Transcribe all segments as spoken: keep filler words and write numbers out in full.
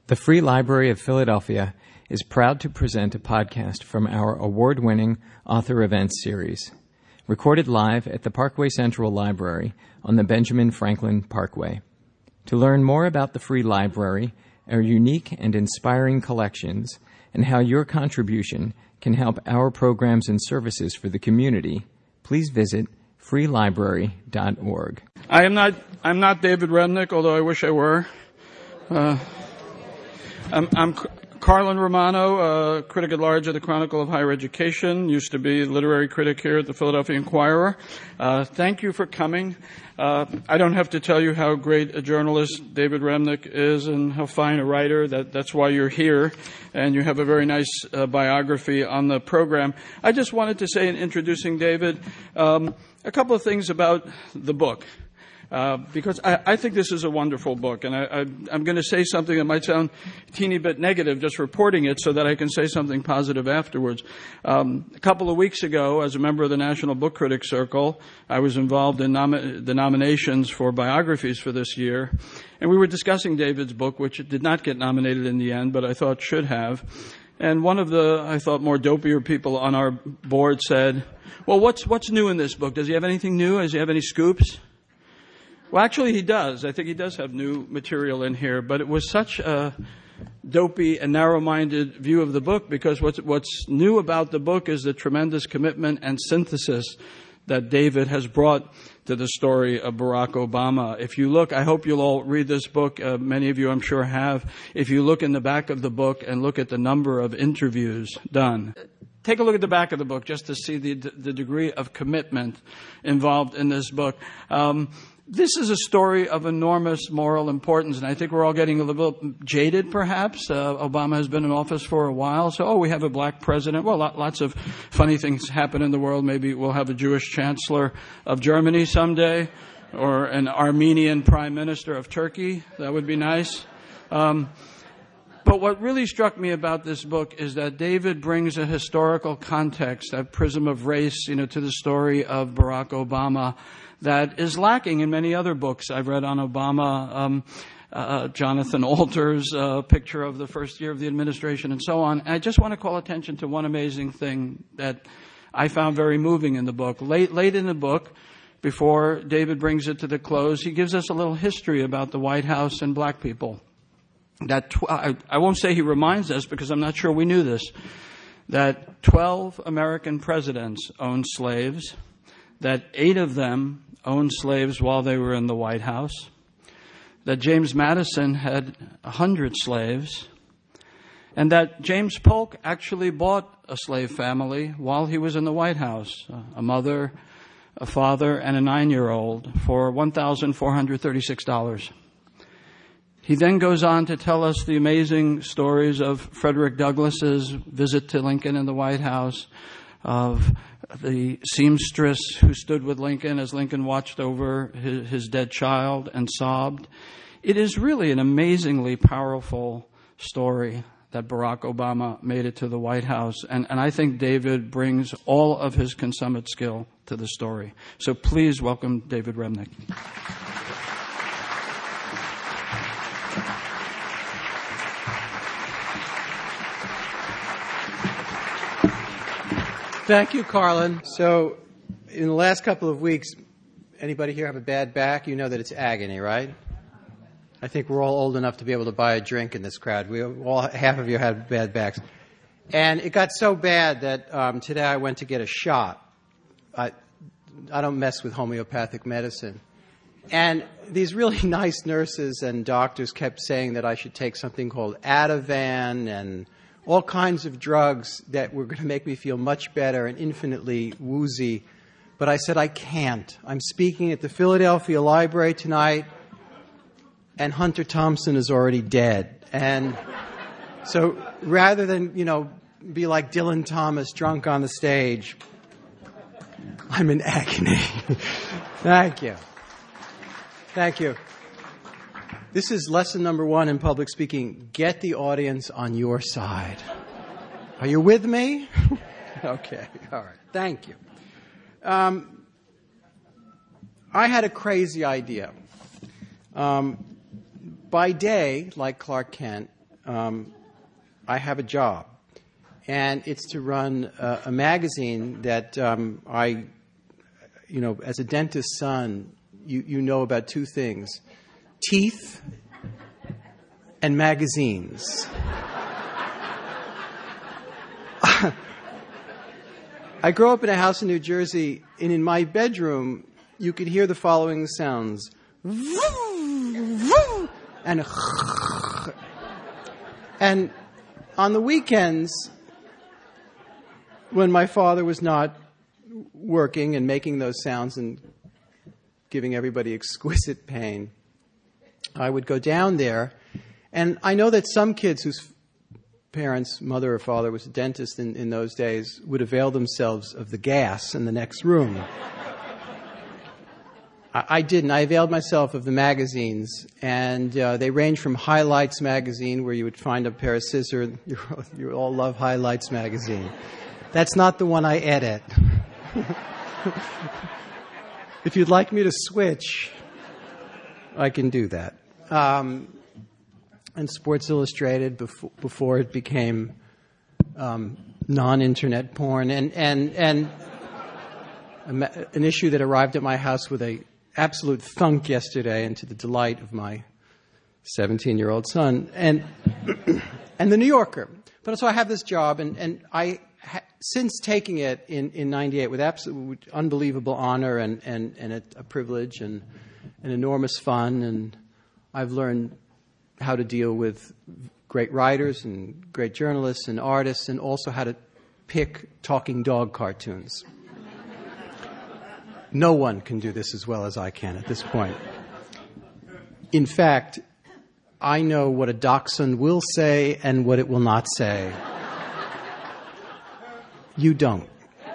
The Free Library of Philadelphia is proud to present a podcast from our award-winning Author Events series, recorded live at the Parkway Central Library on the Benjamin Franklin Parkway. To learn more about the Free Library, our unique and inspiring collections, and how your contribution can help our programs and services for the community, please visit free library dot org. I am not I'm not David Remnick, although I wish I were. Uh, I'm, I'm Carlin Romano, uh, critic at large of the Chronicle of Higher Education, used to be literary critic here at the Philadelphia Inquirer. Uh, thank you for coming. Uh, I don't have to tell you how great a journalist David Remnick is and how fine a writer. That, that's why you're here, and you have a very nice uh, biography on the program. I just wanted to say in introducing David um, a couple of things about the book. Uh, because I, I think this is a wonderful book, and I, I, I'm going to say something that might sound a teeny bit negative just reporting it so that I can say something positive afterwards. Um, a couple of weeks ago, as a member of the National Book Critics Circle, I was involved in nomi- the nominations for biographies for this year, and we were discussing David's book, which did not get nominated in the end, but I thought should have. And one of the, I thought, more dopier people on our board said, well, what's what's new in this book? Does he have anything new? Does he have any scoops? Well, actually, he does. I think he does have new material in here, but it was such a dopey and narrow-minded view of the book because what's, what's new about the book is the tremendous commitment and synthesis that David has brought to the story of Barack Obama. If you look, I hope you'll all read this book. Uh, many of you, I'm sure, have. If you look in the back of the book and look at the number of interviews done, take a look at the back of the book just to see the, the degree of commitment involved in this book. Um, This is a story of enormous moral importance, and I think we're all getting a little bit jaded, perhaps. Uh, Obama has been in office for a while, so, oh, we have a black president. Well, lots of funny things happen in the world. Maybe we'll have a Jewish chancellor of Germany someday, or an Armenian prime minister of Turkey. That would be nice. Um, But what really struck me about this book is that David brings a historical context, a prism of race, you know, to the story of Barack Obama that is lacking in many other books I've read on Obama. Um, uh, Jonathan Alter's uh, picture of the first year of the administration and so on. And I just want to call attention to one amazing thing that I found very moving in the book. Late, late in the book, before David brings it to the close, he gives us a little history about the White House and black people. That tw- I, I won't say he reminds us because I'm not sure we knew this, that twelve American presidents owned slaves, that eight of them owned slaves while they were in the White House, that James Madison had one hundred slaves, and that James Polk actually bought a slave family while he was in the White House, a mother, a father, and a nine-year-old for one thousand four hundred thirty-six dollars. He then goes on to tell us the amazing stories of Frederick Douglass's visit to Lincoln in the White House, of the seamstress who stood with Lincoln as Lincoln watched over his, his dead child and sobbed. It is really an amazingly powerful story that Barack Obama made it to the White House. And, and I think David brings all of his consummate skill to the story. So please welcome David Remnick. Thank you, Carlin. So, in the last couple of weeks, anybody here have a bad back? You know that it's agony, right? I think we're all old enough to be able to buy a drink in this crowd. We all, half of you had bad backs. And it got so bad that um, today I went to get a shot. I, I don't mess with homeopathic medicine. And these really nice nurses and doctors kept saying that I should take something called Ativan and all kinds of drugs that were going to make me feel much better and infinitely woozy. But I said, I can't. I'm speaking at the Philadelphia Library tonight, and Hunter Thompson is already dead. And so rather than, you know, be like Dylan Thomas drunk on the stage, I'm in agony. Thank you. Thank you. This is lesson number one in public speaking. Get the audience on your side. Are you with me? Okay. All right. Thank you. Um, I had a crazy idea. Um, by day, like Clark Kent, um, I have a job. And it's to run uh, a magazine that um, I, you know, as a dentist's son, you, you know about two things: teeth and magazines. I grew up in a house in New Jersey, and in my bedroom, you could hear the following sounds. And and on the weekends, when my father was not working and making those sounds and giving everybody exquisite pain, I would go down there. And I know that some kids whose parents, mother or father, was a dentist in, in those days would avail themselves of the gas in the next room. I, I didn't. I availed myself of the magazines, and uh, they range from Highlights magazine, where you would find a pair of scissors. You, you all love Highlights magazine. That's not the one I edit. If you'd like me to switch, I can do that. Um, and Sports Illustrated before, before it became um, non-internet porn, and and and a, an issue that arrived at my house with a absolute thunk yesterday, and to the delight of my seventeen-year-old son, and and the New Yorker. But so I have this job, and and I ha- since taking it in in ninety-eight with absolute unbelievable honor and and and a, a privilege and an enormous fun, and I've learned how to deal with great writers and great journalists and artists, and also how to pick talking dog cartoons. No one can do this as well as I can at this point. In fact, I know what a dachshund will say and what it will not say. You don't.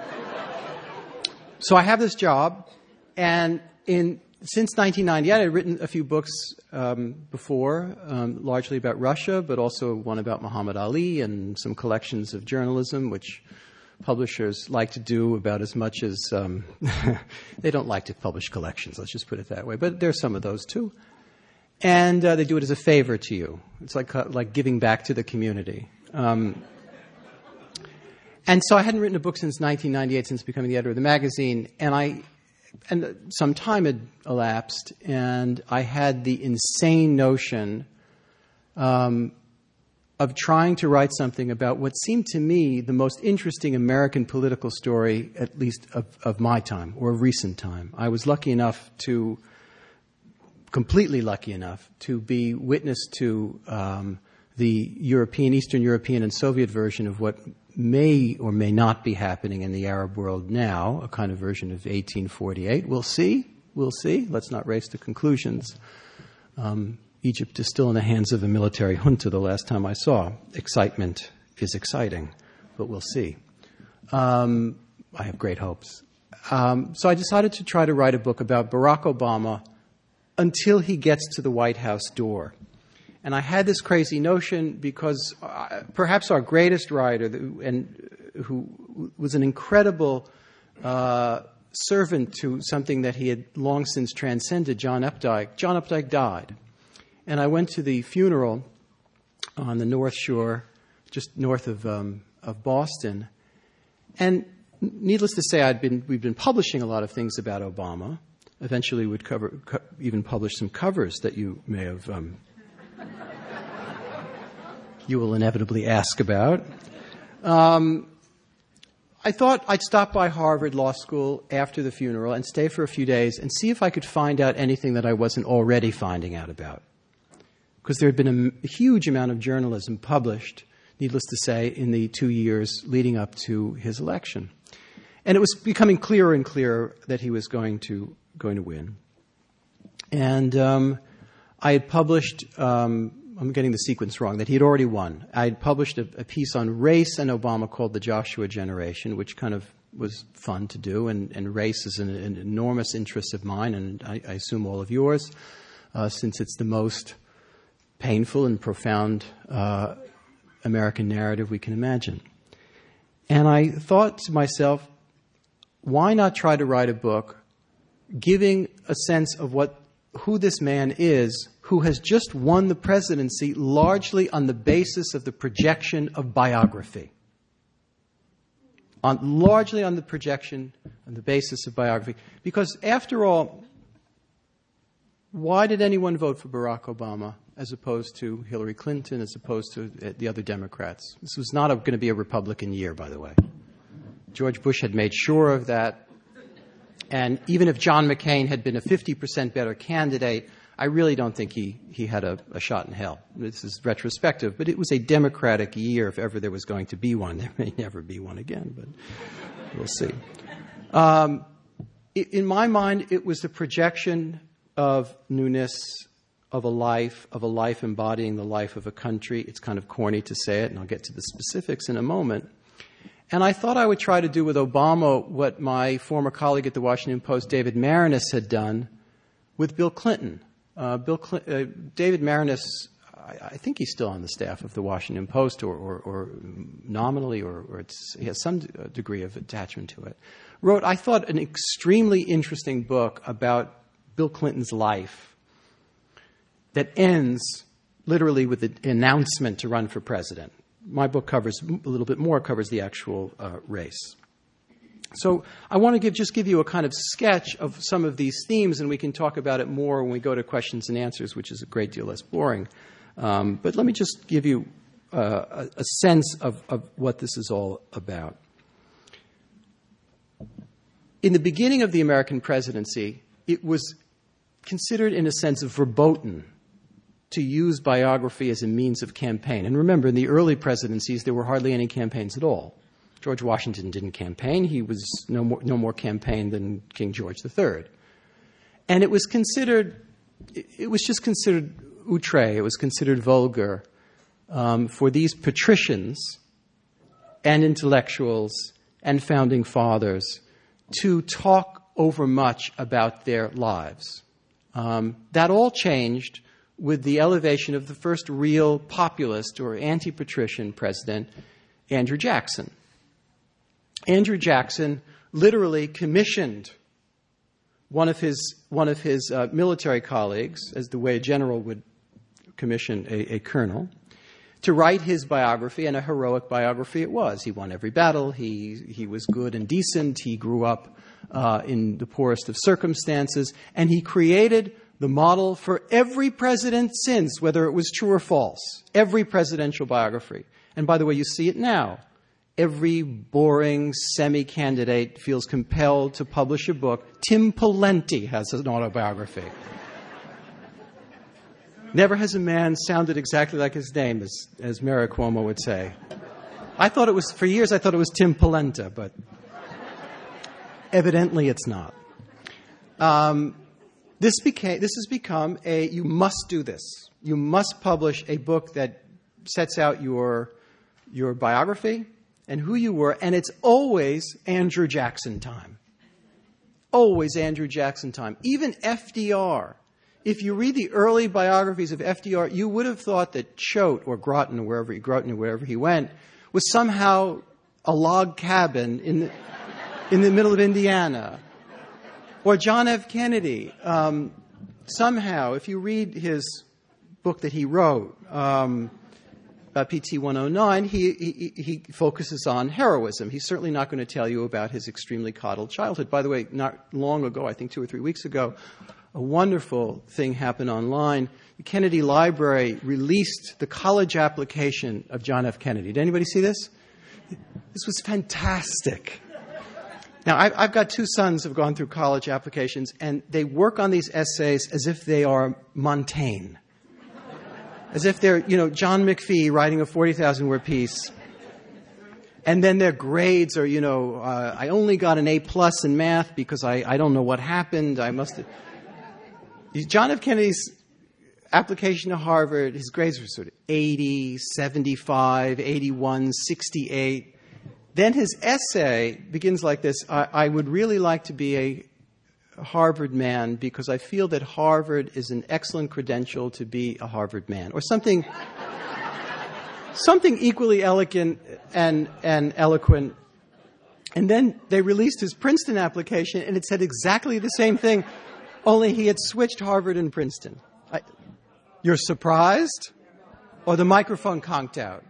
So I have this job, and in since nineteen ninety-eight, I'd written a few books um, before, um, largely about Russia, but also one about Muhammad Ali and some collections of journalism, which publishers like to do about as much as um, they don't like to publish collections. Let's just put it that way. But there's some of those too, and uh, they do it as a favor to you. It's like uh, like giving back to the community. Um, and so I hadn't written a book since nineteen ninety-eight, since becoming the editor of the magazine, and I. And some time had elapsed, and I had the insane notion um, of trying to write something about what seemed to me the most interesting American political story, at least of, of my time, or of recent time. I was lucky enough to, completely lucky enough, to be witness to um, the European, Eastern European and Soviet version of what may or may not be happening in the Arab world now, a kind of version of eighteen forty-eight. We'll see. We'll see. Let's not race to conclusions. Um, Egypt is still in the hands of a military junta the last time I saw. Excitement is exciting, but we'll see. Um, I have great hopes. Um, so I decided to try to write a book about Barack Obama until he gets to the White House door. And I had this crazy notion because uh, perhaps our greatest writer, and who was an incredible uh, servant to something that he had long since transcended, John Updike. John Updike died. And I went to the funeral on the North Shore, just north of um, of Boston. And needless to say, I'd been we'd been publishing a lot of things about Obama. Eventually, we'd cover co- even publish some covers that you may have. Um, you will inevitably ask about. Um, I thought I'd stop by Harvard Law School after the funeral and stay for a few days and see if I could find out anything that I wasn't already finding out about. Because there had been a, a huge amount of journalism published, needless to say, in the two years leading up to his election. And it was becoming clearer and clearer that he was going to going to win. And um, I had published... Um, I'm getting the sequence wrong, that he had already won. I had published a, a piece on race and Obama called The Joshua Generation, which kind of was fun to do, and, and race is an, an enormous interest of mine, and I, I assume all of yours, uh, since it's the most painful and profound uh, American narrative we can imagine. And I thought to myself, why not try to write a book giving a sense of what who this man is, who has just won the presidency largely on the basis of the projection of biography. On, largely on the projection, on the basis of biography. Because after all, why did anyone vote for Barack Obama as opposed to Hillary Clinton, as opposed to the other Democrats? This was not going to be a Republican year, by the way. George Bush had made sure of that. And even if John McCain had been a fifty percent better candidate, I really don't think he, he had a, a shot in hell. This is retrospective, but it was a Democratic year if ever there was going to be one. There may never be one again, but we'll see. Um, in my mind, it was the projection of newness, of a life, of a life embodying the life of a country. It's kind of corny to say it, and I'll get to the specifics in a moment. And I thought I would try to do with Obama what my former colleague at the Washington Post, David Maraniss, had done with Bill Clinton. Uh, Bill Cl- uh, David Maraniss, I, I think he's still on the staff of the Washington Post, or, or, or nominally, or, or it's, he has some d- degree of attachment to it, wrote, I thought, an extremely interesting book about Bill Clinton's life that ends literally with the announcement to run for president. My book covers a little bit more, covers the actual uh, race. So I want to give, just give you a kind of sketch of some of these themes, and we can talk about it more when we go to questions and answers, which is a great deal less boring. Um, but let me just give you uh, a, a sense of, of what this is all about. In the beginning of the American presidency, it was considered, in a sense, verboten to use biography as a means of campaign. And remember, in the early presidencies, there were hardly any campaigns at all. George Washington didn't campaign. He was no more, no more campaign than King George the Third. And it was considered, it was just considered outre, it was considered vulgar um, for these patricians and intellectuals and founding fathers to talk overmuch about their lives. Um, that all changed with the elevation of the first real populist or anti-patrician president, Andrew Jackson. Andrew Jackson literally commissioned one of his one of his uh, military colleagues, as the way a general would commission a, a colonel, to write his biography, and a heroic biography it was. He won every battle. He he was good and decent. He grew up uh, in the poorest of circumstances, and he created the model for every president since, whether it was true or false. Every presidential biography. And by the way, you see it now. Every boring semi-candidate feels compelled to publish a book. Tim Pawlenty has an autobiography. Never has a man sounded exactly like his name, as, as Mayor Cuomo would say. I thought it was, for years I thought it was Tim Pawlenta, but evidently it's not. Um, this became, this has become a, you must do this. You must publish a book that sets out your, your biography and who you were, and it's always Andrew Jackson time. Always Andrew Jackson time. Even F D R. If you read the early biographies of F D R, you would have thought that Choate, or Groton, or wherever he, Groton, or wherever he went, was somehow a log cabin in the, in the middle of Indiana. Or John F. Kennedy. Um, somehow, if you read his book that he wrote, um, about P T one oh nine, he, he, he focuses on heroism. He's certainly not going to tell you about his extremely coddled childhood. By the way, not long ago, I think two or three weeks ago, a wonderful thing happened online. The Kennedy Library released the college application of John F. Kennedy. Did anybody see this? This was fantastic. Now, I've got two sons who have gone through college applications, and they work on these essays as if they are Montaigne. As if they're, you know, John McPhee writing a forty thousand word piece. And then their grades are, you know, uh, I only got an A plus in math because I, I don't know what happened. I must have... John F. Kennedy's application to Harvard, his grades were sort of eighty, seventy-five, eighty-one, sixty-eight. Then his essay begins like this: I, I would really like to be a Harvard man because I feel that Harvard is an excellent credential to be a Harvard man, or something, something equally elegant and, and eloquent. And then they released his Princeton application, and it said exactly the same thing, only he had switched Harvard and Princeton. I, You're surprised? Or the microphone conked out?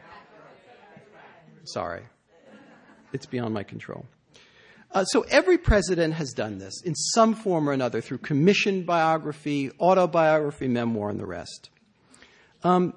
Sorry. It's beyond my control. Uh, so every president has done this in some form or another through commissioned biography, autobiography, memoir, and the rest. Um,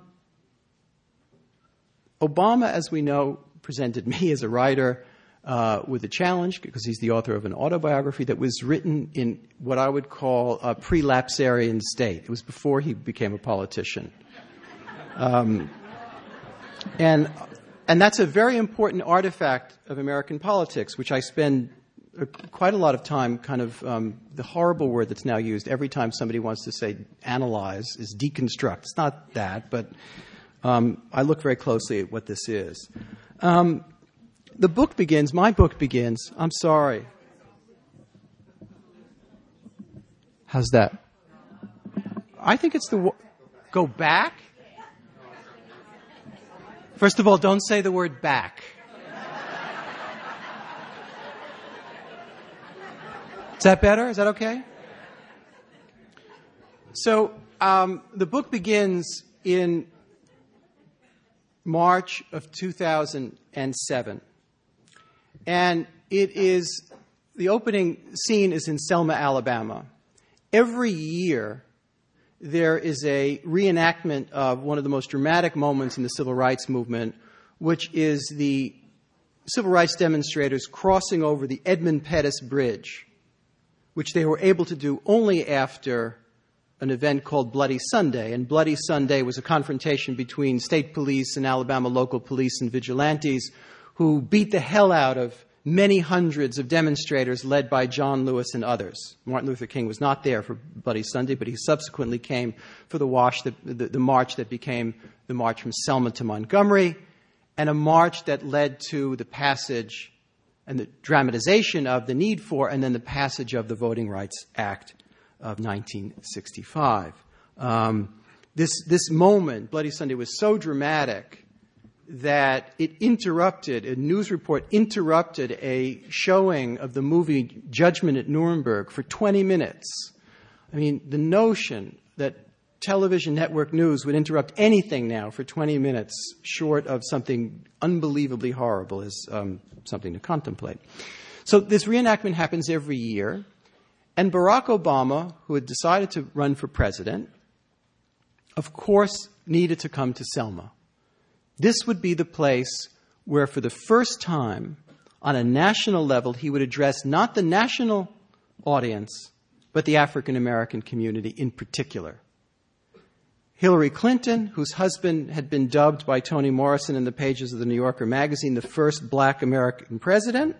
Obama, as we know, presented me as a writer uh, with a challenge because he's the author of an autobiography that was written in what I would call a pre-lapsarian state. It was before he became a politician. Um, and and that's a very important artifact of American politics, which I spend quite a lot of time kind of um, the horrible word that's now used every time somebody wants to say analyze is deconstruct. It's not that, but um, I look very closely at what this is. Um, the book begins, my book begins, I'm sorry. How's that? I think it's the, go back? First of all, don't say the word back. Is that better? Is that okay? So um, the book begins in March of two thousand seven. And it is, the opening scene is in Selma, Alabama. Every year, there is a reenactment of one of the most dramatic moments in the civil rights movement, which is the civil rights demonstrators crossing over the Edmund Pettus Bridge, which they were able to do only after an event called Bloody Sunday. And Bloody Sunday was a confrontation between state police and Alabama local police and vigilantes who beat the hell out of many hundreds of demonstrators led by John Lewis and others. Martin Luther King was not there for Bloody Sunday, but he subsequently came for the, wash that, the, the march that became the march from Selma to Montgomery, and a march that led to the passage and the dramatization of the need for, and then the passage of the Voting Rights Act of nineteen sixty-five. Um, this, this moment, Bloody Sunday, was so dramatic that it interrupted, a news report interrupted a showing of the movie Judgment at Nuremberg for twenty minutes. I mean, the notion that television network news would interrupt anything now for twenty minutes short of something unbelievably horrible is um, something to contemplate. So this reenactment happens every year, and Barack Obama, who had decided to run for president, of course needed to come to Selma. This would be the place where, for the first time, on a national level, he would address not the national audience, but the African American community in particular. Hillary Clinton, whose husband had been dubbed by Toni Morrison in the pages of the New Yorker magazine the first black American president,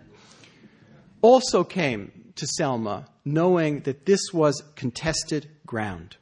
also came to Selma knowing that this was contested ground.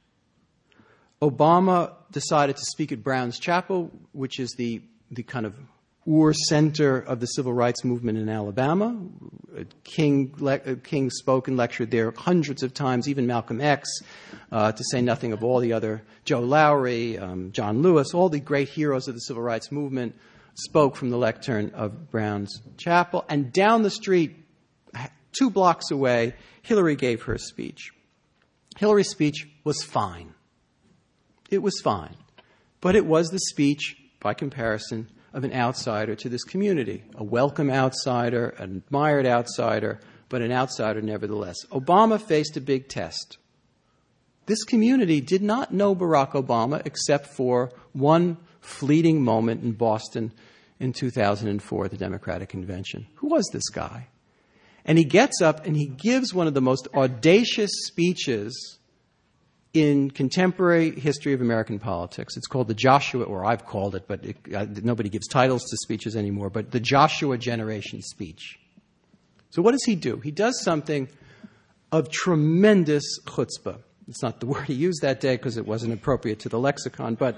Obama decided to speak at Brown's Chapel, which is the, the kind of Ur center of the civil rights movement in Alabama. King, le- King spoke and lectured there hundreds of times, even Malcolm X, uh, to say nothing of all the other, Joe Lowry, um, John Lewis, all the great heroes of the civil rights movement spoke from the lectern of Brown's Chapel. And down the street, two blocks away, Hillary gave her speech. Hillary's speech was fine. It was fine. But it was the speech, by comparison, of an outsider to this community, a welcome outsider, an admired outsider, but an outsider nevertheless. Obama faced a big test. This community did not know Barack Obama except for one fleeting moment in Boston in two thousand four at the Democratic Convention. Who was this guy? And he gets up and he gives one of the most audacious speeches in contemporary history of American politics. It's called the Joshua, or I've called it, but it, uh, nobody gives titles to speeches anymore, but the Joshua Generation speech. So what does he do? He does something of tremendous chutzpah. It's not the word he used that day because it wasn't appropriate to the lexicon, but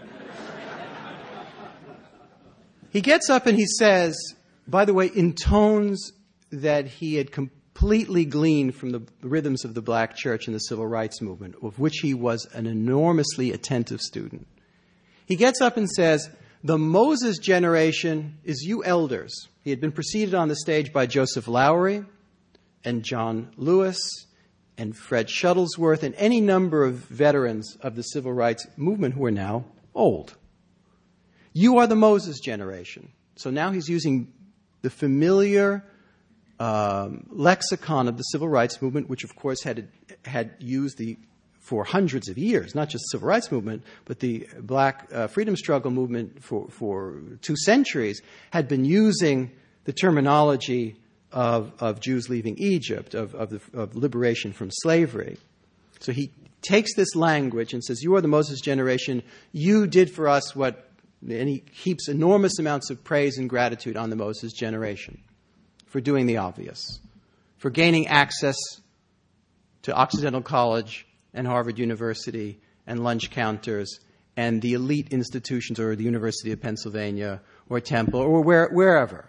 he gets up and he says, by the way, in tones that he had completely gleaned from the rhythms of the black church and the civil rights movement, of which he was an enormously attentive student. He gets up and says, the Moses generation is you elders. He had been preceded on the stage by Joseph Lowry and John Lewis and Fred Shuttlesworth and any number of veterans of the civil rights movement who are now old. You are the Moses generation. So now he's using the familiar um, lexicon of the civil rights movement, which of course had had used the for hundreds of years, not just the civil rights movement, but the black uh, freedom struggle movement for, for two centuries had been using the terminology of, of Jews leaving Egypt, of, of, the, of liberation from slavery. So he takes this language and says, you are the Moses generation. You did for us what, and he heaps enormous amounts of praise and gratitude on the Moses generation for doing the obvious, for gaining access to Occidental College and Harvard University and lunch counters and the elite institutions or the University of Pennsylvania or Temple or where, wherever,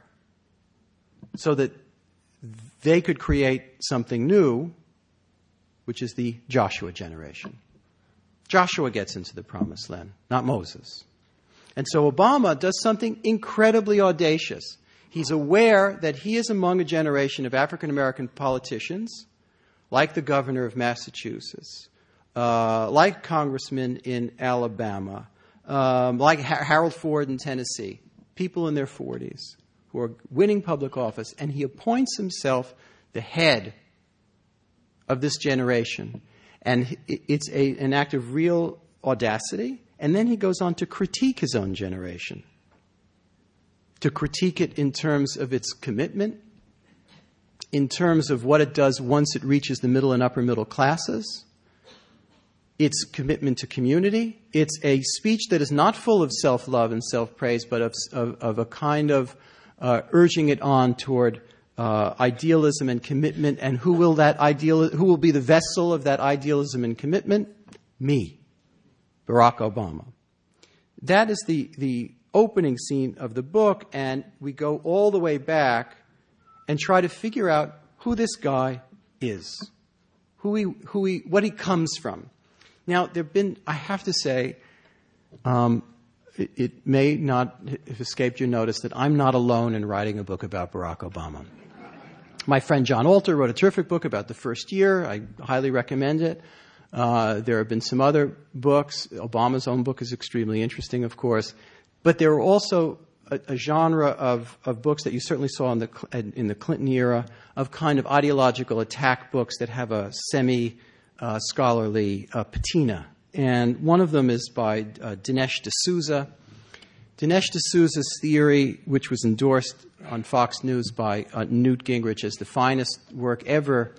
so that they could create something new, which is the Joshua generation. Joshua gets into the promised land, not Moses. And so Obama does something incredibly audacious. He's aware that he is among a generation of African American politicians, like the governor of Massachusetts, uh, like congressmen in Alabama, um, like ha- Harold Ford in Tennessee, people in their forties who are winning public office, and he appoints himself the head of this generation. And it's a, an act of real audacity. And then he goes on to critique his own generation, to critique it in terms of its commitment, in terms of what it does once it reaches the middle and upper middle classes, its commitment to community. It's a speech that is not full of self-love and self-praise, but of, of, of a kind of uh, urging it on toward uh, idealism and commitment. And who will that ideal? Who will be the vessel of that idealism and commitment? Me, Barack Obama. That is the the opening scene of the book, and we go all the way back and try to figure out who this guy is, who he, who he, what he comes from. Now, there've been, I have to say, um, it, it may not have escaped your notice that I'm not alone in writing a book about Barack Obama. My friend John Alter wrote a terrific book about the first year. I highly recommend it. Uh, there have been some other books. Obama's own book is extremely interesting, of course. But there are also a, a genre of, of books that you certainly saw in the in the Clinton era of kind of ideological attack books that have a semi-scholarly uh, uh, patina. And one of them is by uh, Dinesh D'Souza. Dinesh D'Souza's theory, which was endorsed on Fox News by uh, Newt Gingrich as the finest work ever.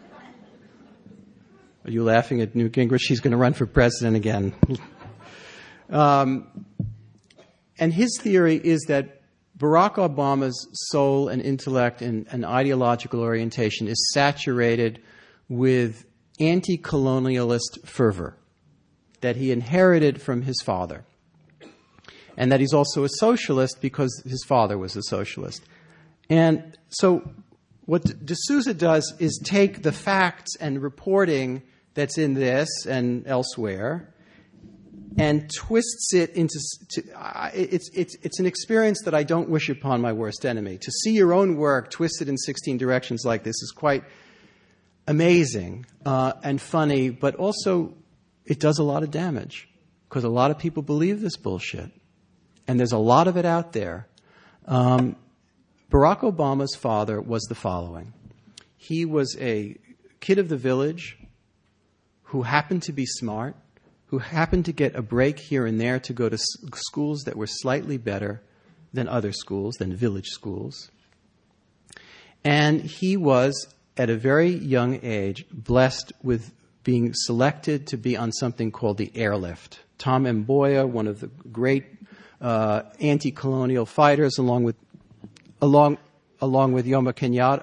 Are you laughing at Newt Gingrich? He's going to run for president again. um, and his theory is that Barack Obama's soul and intellect and, and ideological orientation is saturated with anti-colonialist fervor that he inherited from his father. And that he's also a socialist because his father was a socialist. And so what D'Souza does is take the facts and reporting that's in this and elsewhere and twists it into to, uh, it's it's it's an experience that I don't wish upon my worst enemy. To see your own work twisted in sixteen directions like this is quite amazing uh, and funny, but also it does a lot of damage because a lot of people believe this bullshit, and there's a lot of it out there. Um, Barack Obama's father was the following. He was a kid of the village who happened to be smart, who happened to get a break here and there to go to s- schools that were slightly better than other schools, than village schools. And he was, at a very young age, blessed with being selected to be on something called the Airlift. Tom Mboya, one of the great uh, anti-colonial fighters, along with along along with Jomo Kenyatta.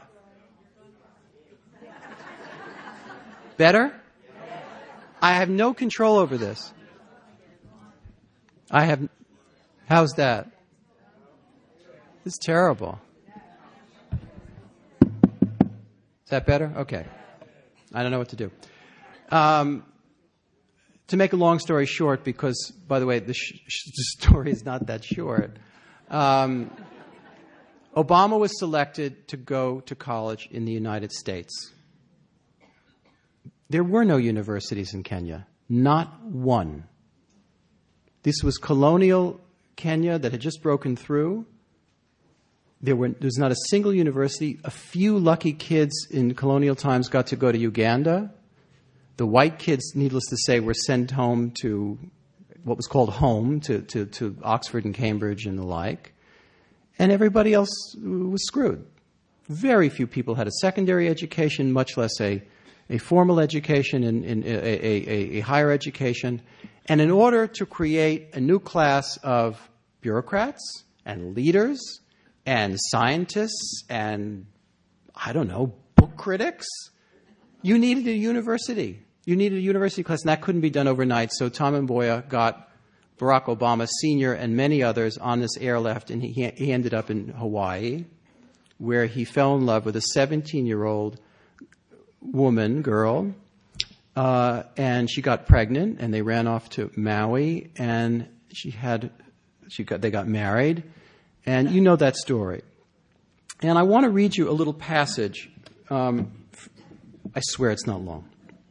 Better? I have no control over this. I have. How's that? It's terrible. Is that better? Okay. I don't know what to do. Um, to make a long story short, because, by the way, the, sh- the story is not that short, um, Obama was selected to go to college in the United States. There were no universities in Kenya. Not one. This was colonial Kenya that had just broken through. There were, there was not a single university. A few lucky kids in colonial times got to go to Uganda. The white kids, needless to say, were sent home to what was called home, to, to, to Oxford and Cambridge and the like. And everybody else was screwed. Very few people had a secondary education, much less a, a formal education and, and a, a, a higher education. And in order to create a new class of bureaucrats and leaders and scientists and, I don't know, book critics, you needed a university. You needed a university class, and that couldn't be done overnight. So Tom Mboya got Barack Obama Senior and many others on this airlift, and he, he ended up in Hawaii, where he fell in love with a seventeen-year-old woman, girl, uh, and she got pregnant, and they ran off to Maui, and she had, she got, they got married, and you know that story. And I want to read you a little passage. Um, I swear it's not long.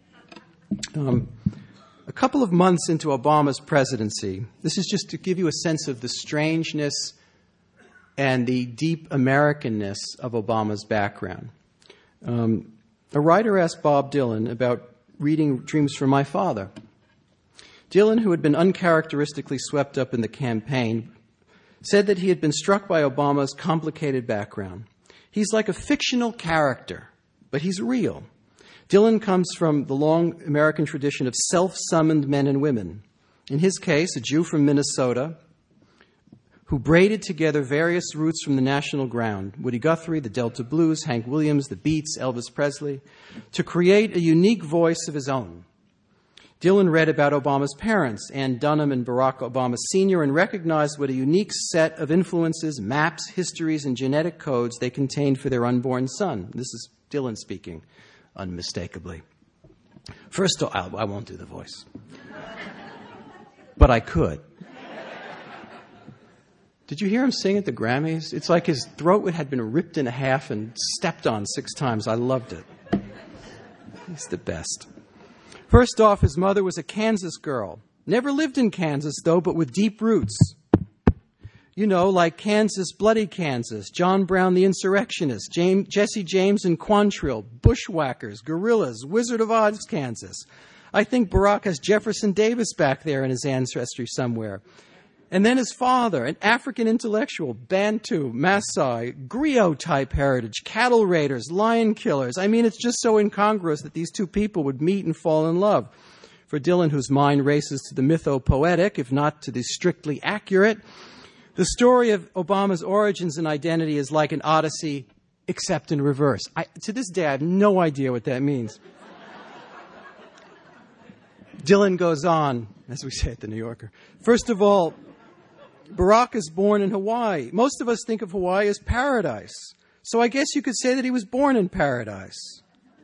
Um, a couple of months into Obama's presidency, this is just to give you a sense of the strangeness and the deep Americanness of Obama's background. Um, a writer asked Bob Dylan about reading Dreams from My Father. Dylan, who had been uncharacteristically swept up in the campaign, said that he had been struck by Obama's complicated background. He's like a fictional character, but he's real. Dylan comes from the long American tradition of self-summoned men and women. In his case, a Jew from Minnesota who braided together various roots from the national ground, Woody Guthrie, the Delta Blues, Hank Williams, the Beats, Elvis Presley, to create a unique voice of his own. Dylan read about Obama's parents, Ann Dunham and Barack Obama Senior, and recognized what a unique set of influences, maps, histories, and genetic codes they contained for their unborn son. This is Dylan speaking, unmistakably. First of all, I won't do the voice. But I could. Did you hear him sing at the Grammys? It's like his throat had been ripped in half and stepped on six times. I loved it. He's the best. First off, his mother was a Kansas girl. Never lived in Kansas, though, but with deep roots. You know, like Kansas, bloody Kansas, John Brown the Insurrectionist, James, Jesse James and Quantrill, Bushwhackers, Guerrillas, Wizard of Oz, Kansas. I think Barack has Jefferson Davis back there in his ancestry somewhere. And then his father, an African intellectual, Bantu, Maasai, griot-type heritage, cattle raiders, lion killers. I mean, it's just so incongruous that these two people would meet and fall in love. For Dylan, whose mind races to the mytho-poetic, if not to the strictly accurate, the story of Obama's origins and identity is like an Odyssey, except in reverse. I, to this day, I have no idea what that means. Dylan goes on, as we say at the New Yorker. First of all, Barack is born in Hawaii. Most of us think of Hawaii as paradise. So I guess you could say that he was born in paradise.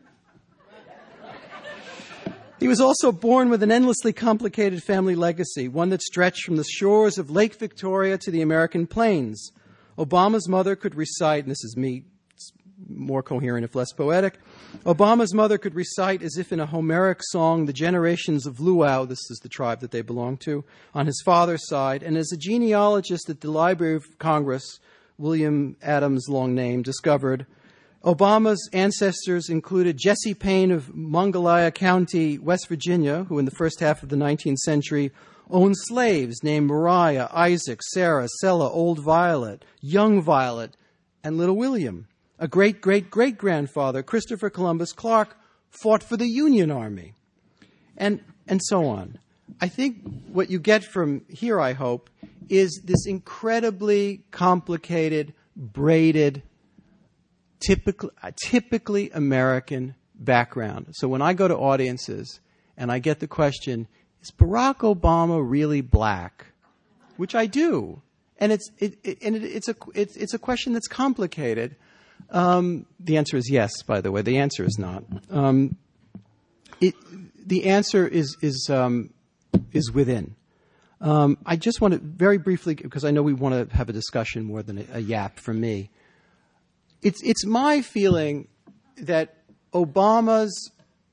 He was also born with an endlessly complicated family legacy, one that stretched from the shores of Lake Victoria to the American plains. Obama's mother could recite, and this is me, it's more coherent if less poetic, Obama's mother could recite as if in a Homeric song the generations of Luau, this is the tribe that they belong to, on his father's side. And as a genealogist at the Library of Congress, William Adams, long name, discovered, Obama's ancestors included Jesse Payne of Mongalaya County, West Virginia, who in the first half of the nineteenth century owned slaves named Mariah, Isaac, Sarah, Sella, Old Violet, Young Violet, and Little William. A great-great-great-grandfather, Christopher Columbus Clark, fought for the Union Army, and and so on. I think what you get from here, I hope, is this incredibly complicated, braided, typically, typically American background. So when I go to audiences and I get the question, is Barack Obama really black? Which I do, and it's it, it and it, it's a it's, it's a question that's complicated. Um, the answer is yes, by the way. The answer is not. Um, it, the answer is is um, is within. Um, I just want to very briefly, because I know we want to have a discussion more than a, a yap from me. It's it's my feeling that Obama's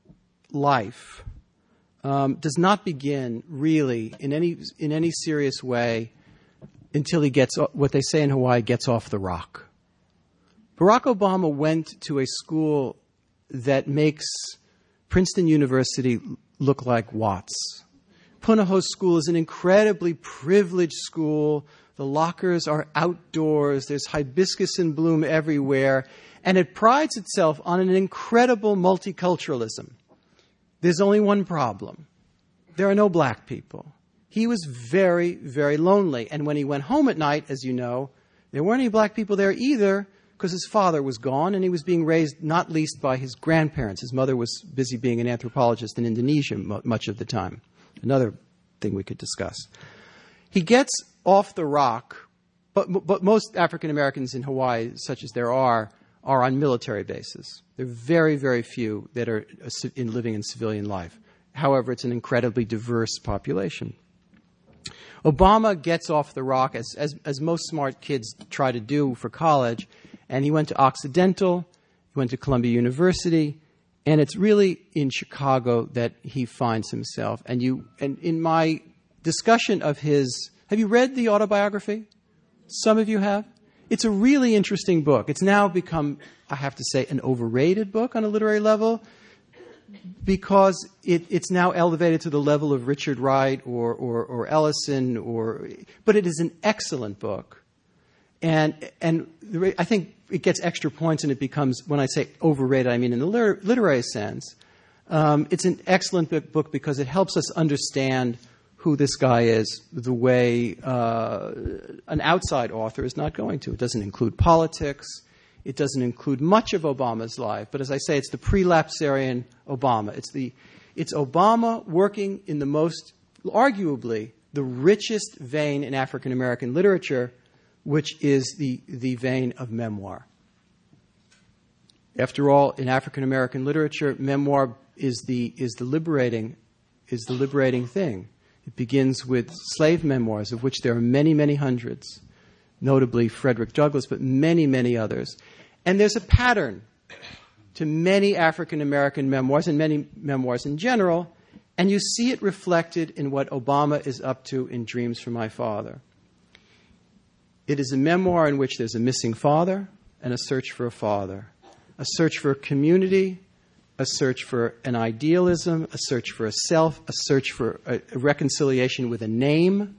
life um, does not begin really in any in any serious way until he gets what they say in Hawaii gets off the rock. Barack Obama went to a school that makes Princeton University look like Watts. Punahou School is an incredibly privileged school. The lockers are outdoors. There's hibiscus in bloom everywhere. And it prides itself on an incredible multiculturalism. There's only one problem. There are no black people. He was very, very lonely. And when he went home at night, as you know, there weren't any black people there either because his father was gone and he was being raised not least by his grandparents. His mother was busy being an anthropologist in Indonesia m- much of the time. Another thing we could discuss. He gets off the rock, but, but most African Americans in Hawaii, such as there are, are on military bases. There are very, very few that are in living in civilian life. However, it's an incredibly diverse population. Obama gets off the rock, as, as, as most smart kids try to do for college, and he went to Occidental, he went to Columbia University, and it's really in Chicago that he finds himself. And you, and in my discussion of his, have you read the autobiography? Some of you have. It's a really interesting book. It's now become, I have to say, an overrated book on a literary level because it, it's now elevated to the level of Richard Wright or, or, or Ellison, or, but it is an excellent book. And, and I think it gets extra points and it becomes, when I say overrated, I mean in the liter- literary sense. Um, it's an excellent book because it helps us understand who this guy is the way uh, an outside author is not going to. It doesn't include politics. It doesn't include much of Obama's life. But as I say, it's the pre-lapsarian Obama. It's the it's Obama working in the most, arguably, the richest vein in African American literature, which is the, the vein of memoir. After all, in African American literature, memoir is the is the liberating is the liberating thing. It begins with slave memoirs, of which there are many, many hundreds, notably Frederick Douglass, but many, many others. And there's a pattern to many African American memoirs and many memoirs in general, and you see it reflected in what Obama is up to in Dreams from My Father. It is a memoir in which there's a missing father and a search for a father, a search for a community, a search for an idealism, a search for a self, a search for a, a reconciliation with a name.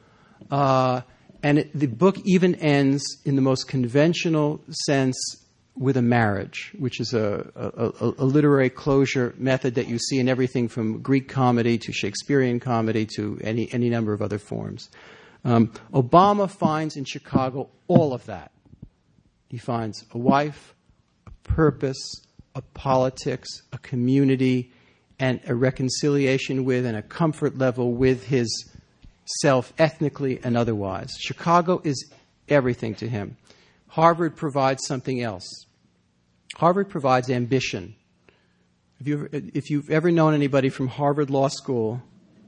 Uh, and it, the book even ends in the most conventional sense with a marriage, which is a, a, a, a literary closure method that you see in everything from Greek comedy to Shakespearean comedy to any, any number of other forms. Um, Obama finds in Chicago all of that. He finds a wife, a purpose, a politics, a community, and a reconciliation with and a comfort level with his self, ethnically and otherwise. Chicago is everything to him. Harvard provides something else. Harvard provides ambition. If you've, if you've ever known anybody from Harvard Law School,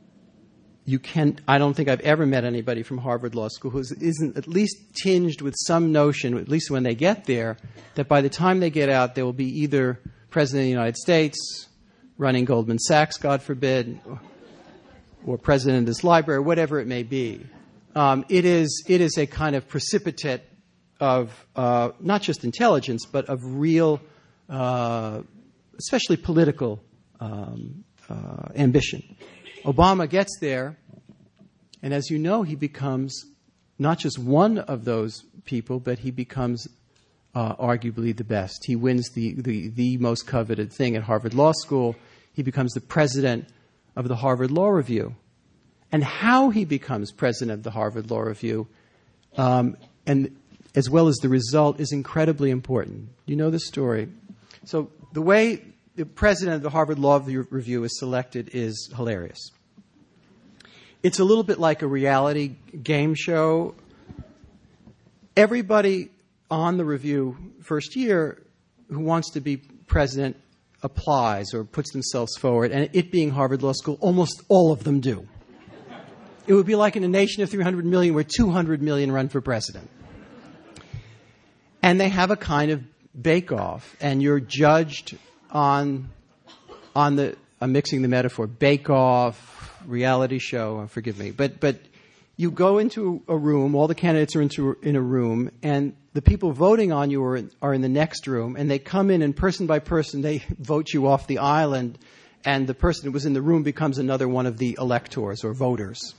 you can, I don't think I've ever met anybody from Harvard Law School who isn't at least tinged with some notion, at least when they get there, that by the time they get out, they will be either President of the United States, running Goldman Sachs, God forbid, or, or President of this library, whatever it may be. Um, it is it is a kind of precipitate of uh, not just intelligence, but of real, uh, especially political um, uh, ambition. Obama gets there, and as you know, he becomes not just one of those people, but he becomes uh, arguably the best. He wins the, the, the most coveted thing at Harvard Law School. He becomes the president of the Harvard Law Review. And how he becomes president of the Harvard Law Review, um, and as well as the result, is incredibly important. You know the story. So the way the president of the Harvard Law Review is selected is hilarious. It's a little bit like a reality game show. Everybody on the review first year who wants to be president applies or puts themselves forward, and it being Harvard Law School, almost all of them do. It would be like in a nation of three hundred million where two hundred million run for president. And they have a kind of bake-off, and you're judged on, on the I'm mixing the metaphor, Bake Off, reality show, forgive me. But but you go into a room, all the candidates are into in a room, and the people voting on you are in, are in the next room, and they come in and person by person, they vote you off the island, and the person who was in the room becomes another one of the electors or voters.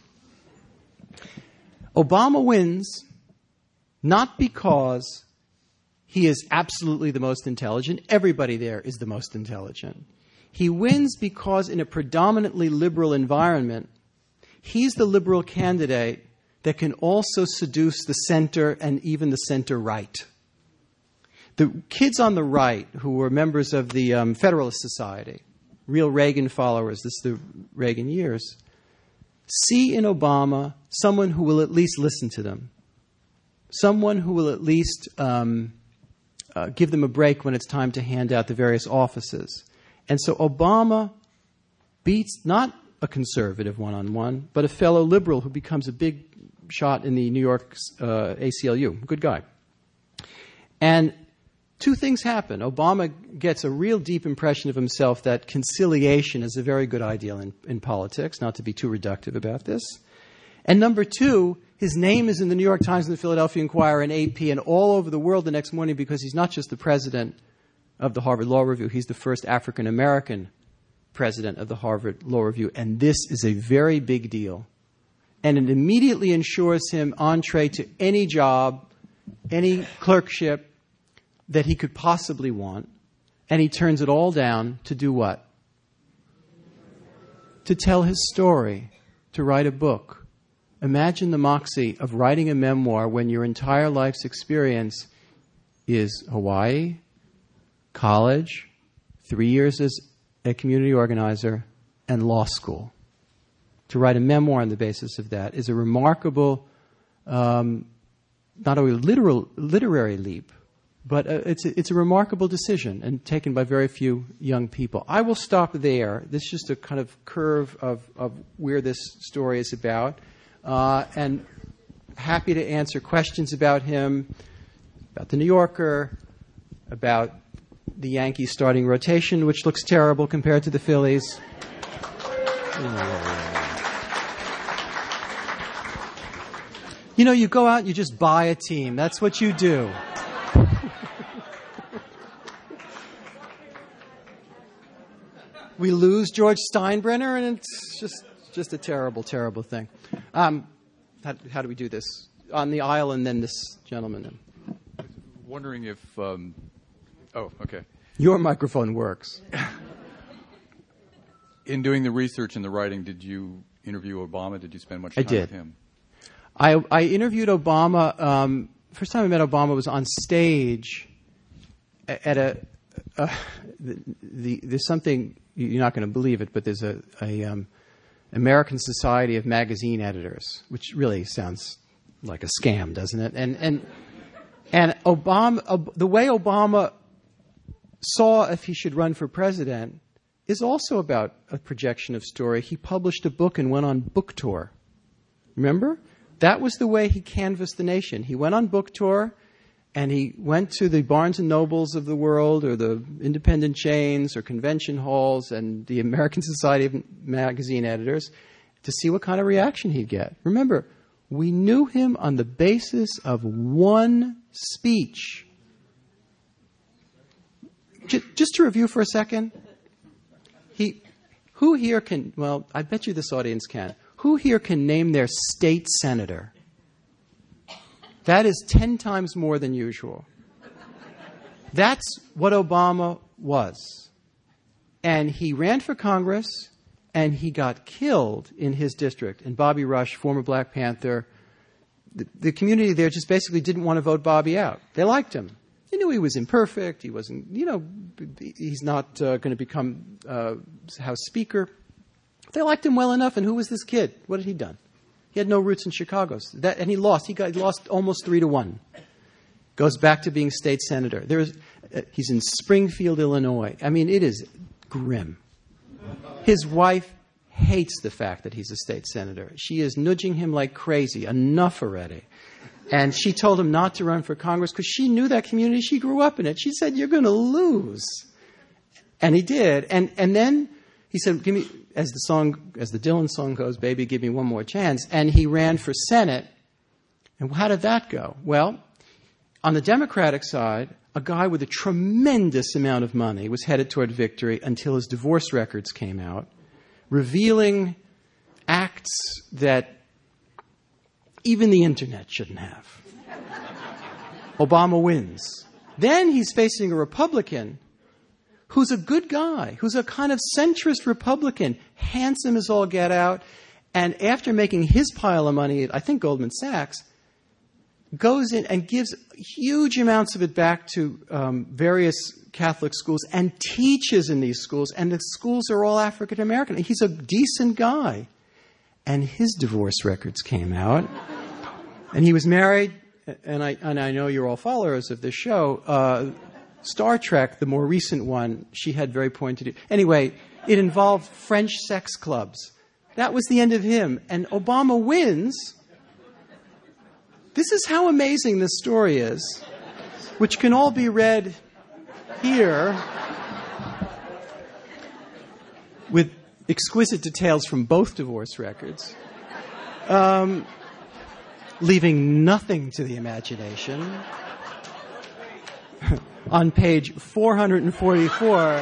Obama wins not because he is absolutely the most intelligent. Everybody there is the most intelligent. He wins because in a predominantly liberal environment, he's the liberal candidate that can also seduce the center and even the center right. The kids on the right who were members of the um, Federalist Society, real Reagan followers, this is the Reagan years, see in Obama someone who will at least listen to them, someone who will at least um, uh, give them a break when it's time to hand out the various offices. And so Obama beats not a conservative one-on-one, but a fellow liberal who becomes a big shot in the New York uh, A C L U. Good guy. And two things happen. Obama gets a real deep impression of himself that conciliation is a very good ideal in, in politics, not to be too reductive about this. And number two, his name is in the New York Times and the Philadelphia Inquirer and A P and all over the world the next morning because he's not just the president of the Harvard Law Review, he's the first African-American president of the Harvard Law Review. And this is a very big deal. And it immediately ensures him entree to any job, any clerkship that he could possibly want. And he turns it all down to do what? To tell his story, to write a book. Imagine the moxie of writing a memoir when your entire life's experience is Hawaii, college, three years as a community organizer, and law school. To write a memoir on the basis of that is a remarkable, um, not only literal, literary leap, but uh, it's, a, it's a remarkable decision and taken by very few young people. I will stop there. This is just a kind of curve of, of where this story is about. Uh, and happy to answer questions about him, about the New Yorker, about the Yankees starting rotation, which looks terrible compared to the Phillies. You know, you go out and you just buy a team. That's what you do. We lose George Steinbrenner, and it's just just a terrible, terrible thing. Um, how, how do we do this? On the aisle, and then this gentleman. Wondering if... Um, oh, okay. Your microphone works. In doing the research and the writing, did you interview Obama? Did you spend much time I did. with him? I, I interviewed Obama. Um, first time I met Obama was on stage at a. Uh, the, the, there's something you're not going to believe it, but there's a, a um, American Society of Magazine Editors, which really sounds like a scam, doesn't it? And and and Obama, uh, the way Obama saw if he should run for president is also about a projection of story. He published a book and went on book tour. Remember? That was the way he canvassed the nation. He went on book tour, and he went to the Barnes and Nobles of the world, or the independent chains, or convention halls, and the American Society of Magazine Editors to see what kind of reaction he'd get. Remember, we knew him on the basis of one speech. J- just to review for a second, he, who here can, well, I bet you this audience can, who here can name their state senator? That is ten times more than usual. That's what Obama was. And he ran for Congress, and he got killed in his district. And Bobby Rush, former Black Panther, the, the community there just basically didn't want to vote Bobby out. They liked him. They knew he was imperfect. He wasn't, you know, he's not uh, going to become uh, House Speaker. They liked him well enough, and who was this kid? What had he done? He had no roots in Chicago. That, and he lost. He got he lost almost three to one. Goes back to being state senator. There's, uh, he's in Springfield, Illinois. I mean, it is grim. His wife hates the fact that he's a state senator. She is nudging him like crazy. Enough already. And she told him not to run for Congress because she knew that community. She grew up in it. She said, "You're going to lose." And he did. And and then he said, "Give me," as the song, as the Dylan song goes, "Baby, give me one more chance." And he ran for Senate. And how did that go? Well, on the Democratic side, a guy with a tremendous amount of money was headed toward victory until his divorce records came out, revealing acts that even the internet shouldn't have. Obama wins. Then he's facing a Republican who's a good guy, who's a kind of centrist Republican, handsome as all get out, and after making his pile of money at, I think, Goldman Sachs, goes in and gives huge amounts of it back to um, various Catholic schools and teaches in these schools, and the schools are all African American. He's a decent guy. And his divorce records came out, and he was married, and I, and I know you're all followers of this show, uh, Star Trek, the more recent one, she had very pointed... Anyway, it involved French sex clubs. That was the end of him. And Obama wins. This is how amazing this story is, which can all be read here with exquisite details from both divorce records, um, leaving nothing to the imagination. On page four hundred forty-four.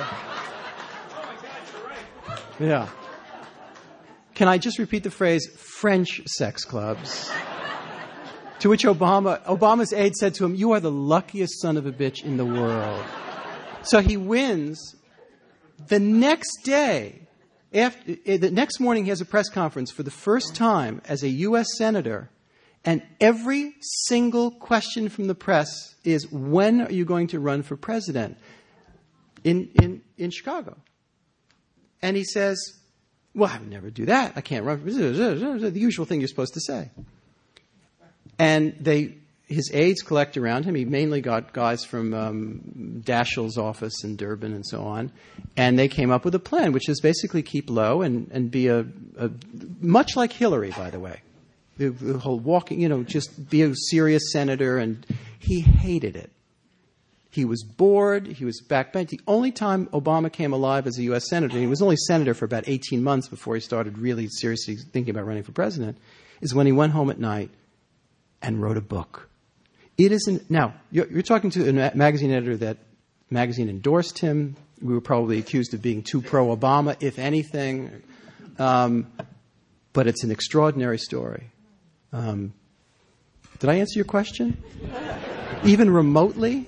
Yeah. Can I just repeat the phrase, French sex clubs? To which Obama, Obama's aide said to him, "You are the luckiest son of a bitch in the world." So he wins. The next day, after, the next morning he has a press conference for the first time as a U S senator, and every single question from the press is, when are you going to run for president in, in, in Chicago? And he says, well, I would never do that. I can't run for president. The usual thing you're supposed to say. And they, his aides collect around him. He mainly got guys from um, Daschle's office in Durban and so on. And they came up with a plan, which is basically keep low and, and be a, a, much like Hillary, by the way. The, the whole walking, you know, just be a serious senator. And he hated it. He was bored. He was backbent. The only time Obama came alive as a U S senator, and he was only senator for about eighteen months before he started really seriously thinking about running for president, is when he went home at night and wrote a book. It isn't, now, you're, you're talking to a magazine editor that magazine endorsed him. We were probably accused of being too pro-Obama, if anything. Um, but it's an extraordinary story. Um, did I answer your question? Even remotely?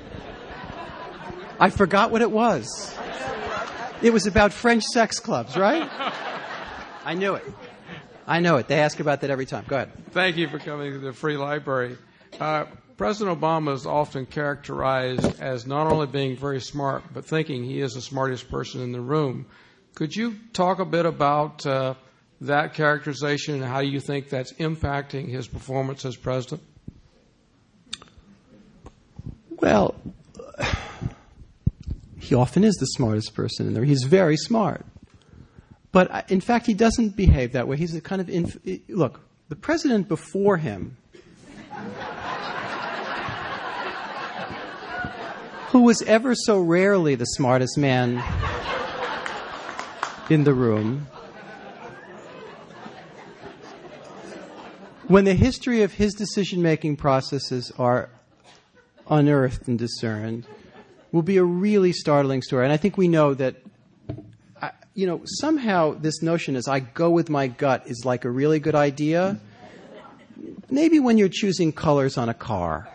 I forgot what it was. It was about French sex clubs, right? I knew it. I know it. They ask about that every time. Go ahead. Thank you for coming to the Free Library. Uh, President Obama is often characterized as not only being very smart, but thinking he is the smartest person in the room. Could you talk a bit about uh, that characterization and how you think that's impacting his performance as president? Well, he often is the smartest person in there. He's very smart. But, in fact, he doesn't behave that way. He's a kind of... Inf- look, the president before him, who was ever so rarely the smartest man in the room, when the history of his decision-making processes are unearthed and discerned, will be a really startling story. And I think we know that you know, somehow this notion is I go with my gut is like a really good idea. Maybe when you're choosing colors on a car.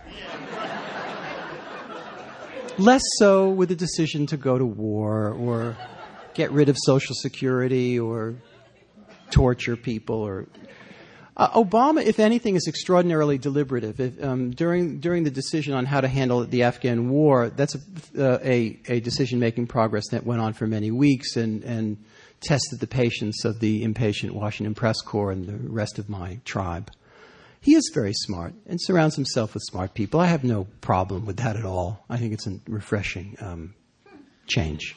Less so with the decision to go to war or get rid of Social Security or torture people. Or uh, Obama, if anything, is extraordinarily deliberative. If, um, during during the decision on how to handle the Afghan war, that's a, uh, a, a decision-making progress that went on for many weeks and, and tested the patience of the impatient Washington press corps and the rest of my tribe. He is very smart and surrounds himself with smart people. I have no problem with that at all. I think it's a refreshing um, change.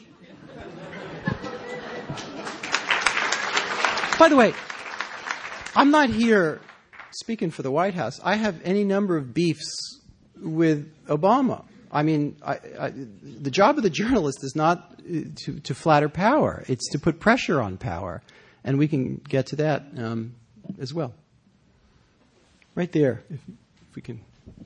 By the way, I'm not here speaking for the White House. I have any number of beefs with Obama. I mean, I, I, the job of the journalist is not to, to flatter power. It's to put pressure on power. And we can get to that um, as well. Right there, if, if we can.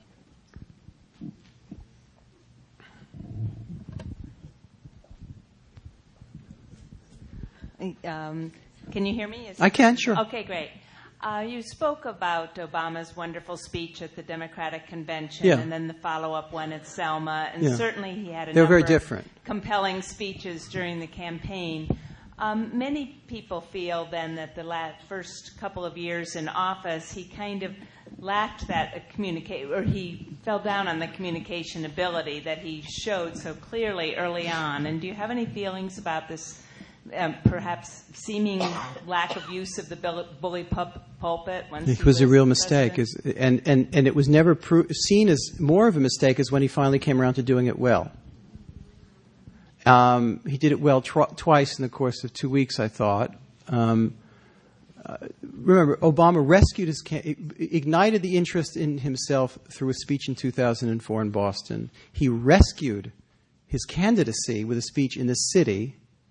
Um, can you hear me? Is I can, sure. Okay, great. Uh, you spoke about Obama's wonderful speech at the Democratic Convention, yeah. and then the follow-up one at Selma, and yeah. certainly he had a They're number very different. of compelling speeches during the campaign. Um, many people feel then that the last, first couple of years in office, he kind of lacked that uh, communicate, or he fell down on the communication ability that he showed so clearly early on. And do you have any feelings about this? Um, perhaps seeming lack of use of the bully pul- pulpit. Once it was, was a real mistake, is, and, and, and it was never pro- seen as more of a mistake as when he finally came around to doing it well. Um, he did it well tr- twice in the course of two weeks, I thought. Um, uh, remember, Obama rescued his, ignited the interest in himself through a speech in two thousand four in Boston. He rescued his candidacy with a speech in this city,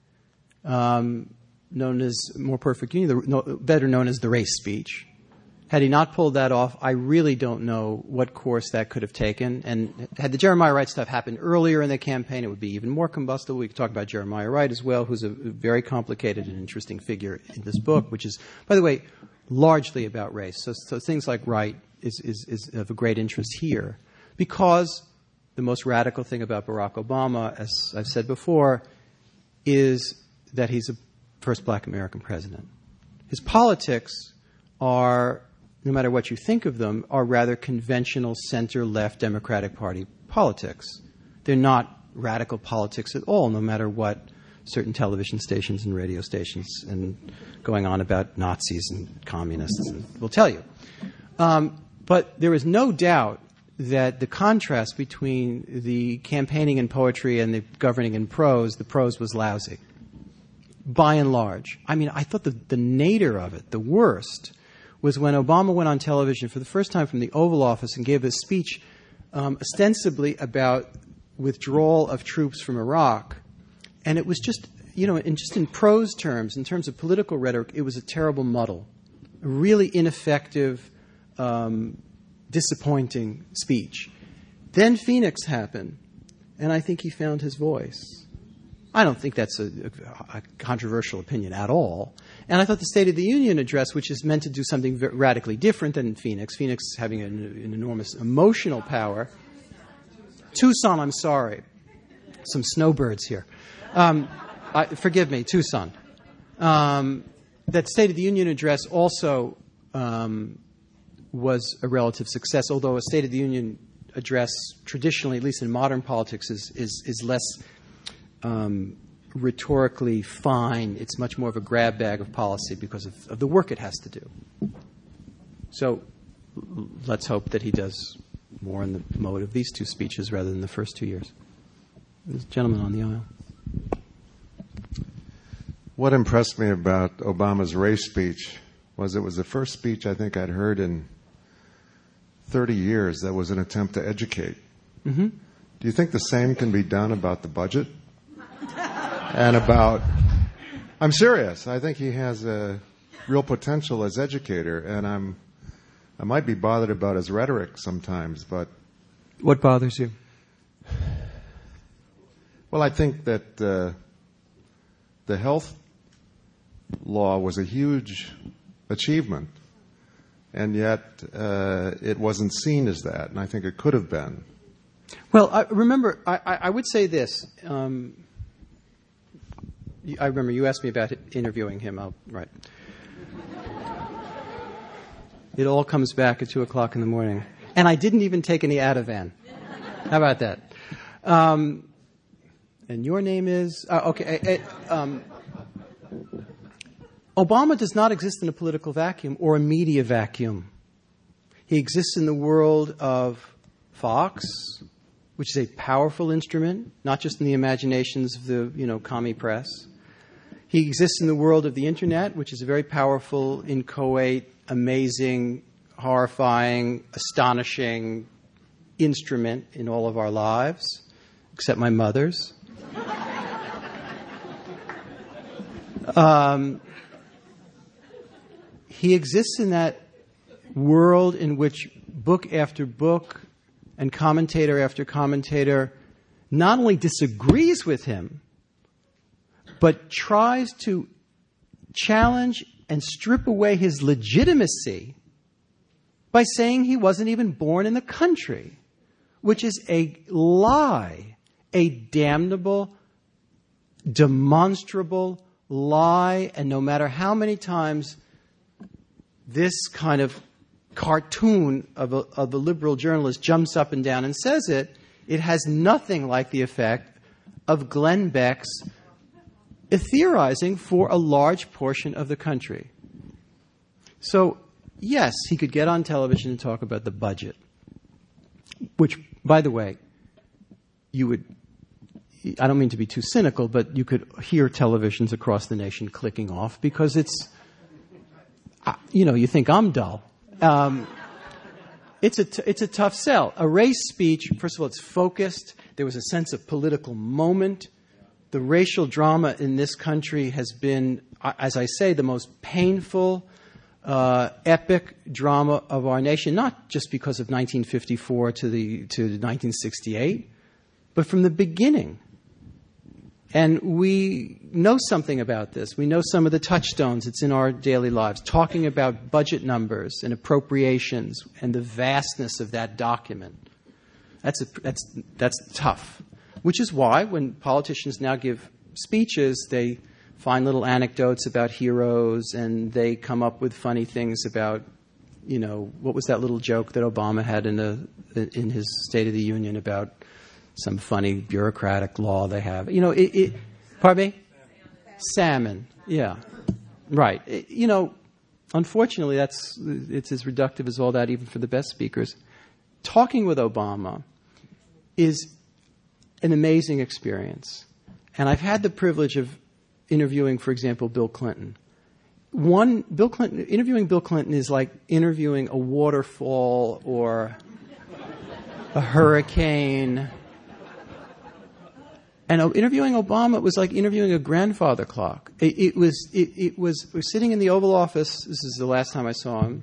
Um, known as More Perfect Union, the, no, better known as the race speech. Had he not pulled that off, I really don't know what course that could have taken. And had the Jeremiah Wright stuff happened earlier in the campaign, it would be even more combustible. We could talk about Jeremiah Wright as well, who's a very complicated and interesting figure in this book, which is, by the way, largely about race. So, so things like Wright is, is, is of a great interest here. Because the most radical thing about Barack Obama, as I've said before, is that he's the first black American president. His politics are, no matter what you think of them, are rather conventional center-left Democratic Party politics. They're not radical politics at all, no matter what certain television stations and radio stations and going on about Nazis and communists will tell you. Um, but there is no doubt that the contrast between the campaigning in poetry and the governing in prose, the prose was lousy. By and large. I mean, I thought the, the nadir of it, the worst, was when Obama went on television for the first time from the Oval Office and gave a speech um, ostensibly about withdrawal of troops from Iraq. And it was just, you know, in, just in prose terms, in terms of political rhetoric, it was a terrible muddle. A really ineffective, um, disappointing speech. Then Phoenix happened, and I think he found his voice. I don't think that's a, a, a controversial opinion at all. And I thought the State of the Union address, which is meant to do something very radically different than Phoenix, Phoenix having an, an enormous emotional power. Tucson, I'm sorry. Some snowbirds here. Um, I, forgive me, Tucson. Um, that State of the Union address also um, was a relative success, although a State of the Union address, traditionally, at least in modern politics, is, is, is less Um, rhetorically fine. It's much more of a grab bag of policy because of, of the work it has to do. So l- let's hope that he does more in the mode of these two speeches rather than the first two years. This gentleman on the aisle. What impressed me about Obama's race speech was it was the first speech I think I'd heard in thirty years that was an attempt to educate. Mm-hmm. Do you think the same can be done about the budget? And about, I'm serious. I think he has a real potential as educator, and I'm, I might be bothered about his rhetoric sometimes, but. What bothers you? Well, I think that uh, the health law was a huge achievement, and yet uh, it wasn't seen as that, and I think it could have been. Well, I remember, I, I would say this. Um, I remember you asked me about interviewing him. I'll, right. It all comes back at two o'clock in the morning. And I didn't even take any Ativan. How about that? Um, and your name is? Uh, okay. Uh, um, Obama does not exist in a political vacuum or a media vacuum. He exists in the world of Fox, which is a powerful instrument, not just in the imaginations of the, you know, commie press. He exists in the world of the Internet, which is a very powerful, inchoate, amazing, horrifying, astonishing, instrument in all of our lives, except my mother's. Um, he exists in that world in which book after book and commentator after commentator not only disagrees with him, but tries to challenge and strip away his legitimacy by saying he wasn't even born in the country, which is a lie, a damnable, demonstrable lie. And no matter how many times this kind of cartoon of a, of a liberal journalist jumps up and down and says it, it has nothing like the effect of Glenn Beck's theorizing for a large portion of the country. So, yes, he could get on television and talk about the budget, which, by the way, you would, I don't mean to be too cynical, but you could hear televisions across the nation clicking off because it's, you know, you think I'm dull. Um, it's a t- it's a tough sell. A race speech, first of all, it's focused. There was a sense of political moment. The racial drama in this country has been, as I say, the most painful, uh, epic drama of our nation. Not just because of nineteen fifty-four to the to nineteen sixty-eight, but from the beginning. And we know something about this. We know some of the touchstones. It's in our daily lives. Talking about budget numbers and appropriations and the vastness of that document. That's a, that's that's tough. Which is why when politicians now give speeches, they find little anecdotes about heroes and they come up with funny things about, you know, what was that little joke that Obama had in the in his State of the Union about some funny bureaucratic law they have. You know, it, it pardon me? Salmon. Yeah. Right. It, you know, unfortunately, that's it's as reductive as all that, even for the best speakers. Talking with Obama is an amazing experience. And I've had the privilege of interviewing, for example, Bill Clinton. One, Bill Clinton, interviewing Bill Clinton is like interviewing a waterfall or a hurricane. And interviewing Obama was like interviewing a grandfather clock. It, it was, it, it was, we were sitting in the Oval Office. This is the last time I saw him.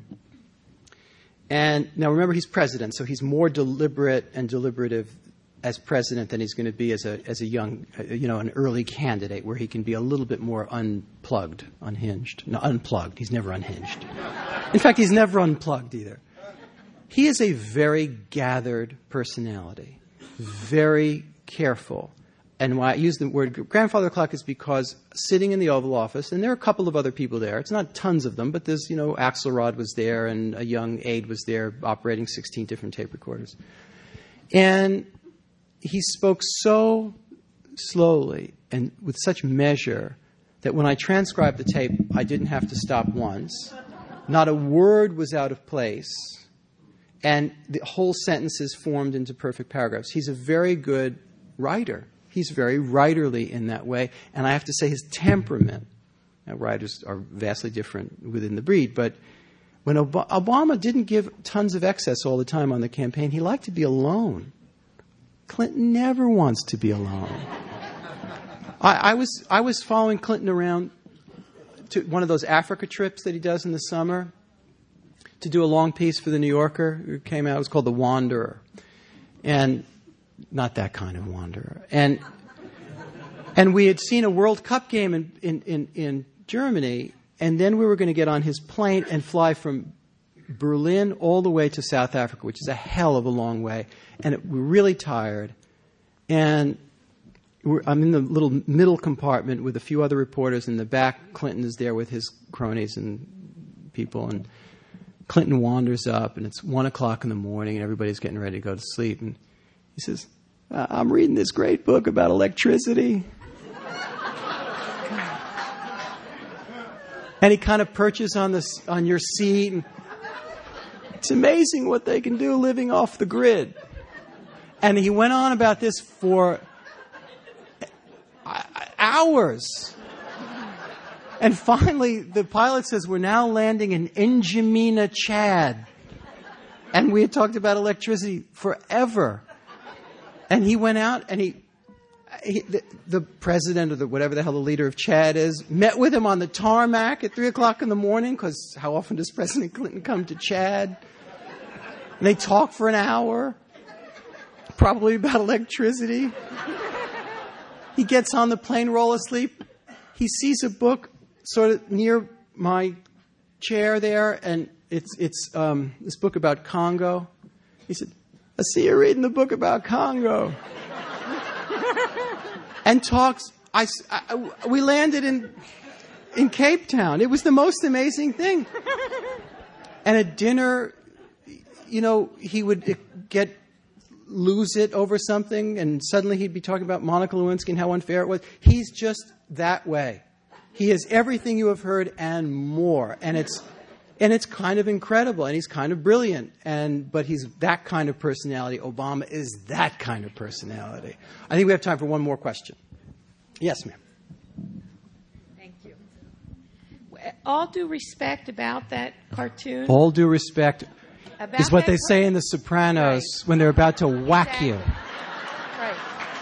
And now remember, he's president, so he's more deliberate and deliberative as president than he's going to be as a, as a young, you know, an early candidate where he can be a little bit more unplugged, unhinged. No, unplugged. He's never unhinged. In fact, he's never unplugged either. He is a very gathered personality, very careful. And why I use the word grandfather clock is because sitting in the Oval Office, and there are a couple of other people there. It's not tons of them, but there's, you know, Axelrod was there and a young aide was there operating sixteen different tape recorders. And he spoke so slowly and with such measure that when I transcribed the tape, I didn't have to stop once. Not a word was out of place. And the whole sentences formed into perfect paragraphs. He's a very good writer. He's very writerly in that way. And I have to say his temperament, now writers are vastly different within the breed, but when Ob- Obama didn't give tons of excess all the time on the campaign, he liked to be alone. Clinton never wants to be alone. I, I was I was following Clinton around to one of those Africa trips that he does in the summer to do a long piece for the New Yorker. It came out, it was called The Wanderer. And not that kind of wanderer. And and we had seen a World Cup game in, in, in, in Germany, and then we were going to get on his plane and fly from Berlin all the way to South Africa, which is a hell of a long way. And it, we're really tired. And we're, I'm in the little middle compartment with a few other reporters. In the back, Clinton is there with his cronies and people. And Clinton wanders up, and it's one o'clock in the morning, and everybody's getting ready to go to sleep. And he says, I'm reading this great book about electricity. And he kind of perches on this on your seat. And it's amazing what they can do living off the grid. And he went on about this for hours. And finally, the pilot says, we're now landing in N'Djamena, Chad. And we had talked about electricity forever. And he went out and he, he the, the president or the, whatever the hell the leader of Chad is, met with him on the tarmac at three o'clock in the morning, because how often does President Clinton come to Chad? And they talk for an hour, probably about electricity. He gets on the plane, roll asleep. He sees a book sort of near my chair there, and it's it's um, this book about Congo. He said, I see you reading the book about Congo. And talks. I, I, we landed in in Cape Town. It was the most amazing thing. And at dinner, you know, he would get lose it over something, and suddenly he'd be talking about Monica Lewinsky and how unfair it was. He's just that way. He is everything you have heard and more, and it's and it's kind of incredible, and he's kind of brilliant, and but he's that kind of personality. Obama is that kind of personality. I think we have time for one more question. Yes, ma'am. Thank you. All due respect about that cartoon. All due respect about is what they right? say in The Sopranos right. when they're about to whack exactly. you. Right.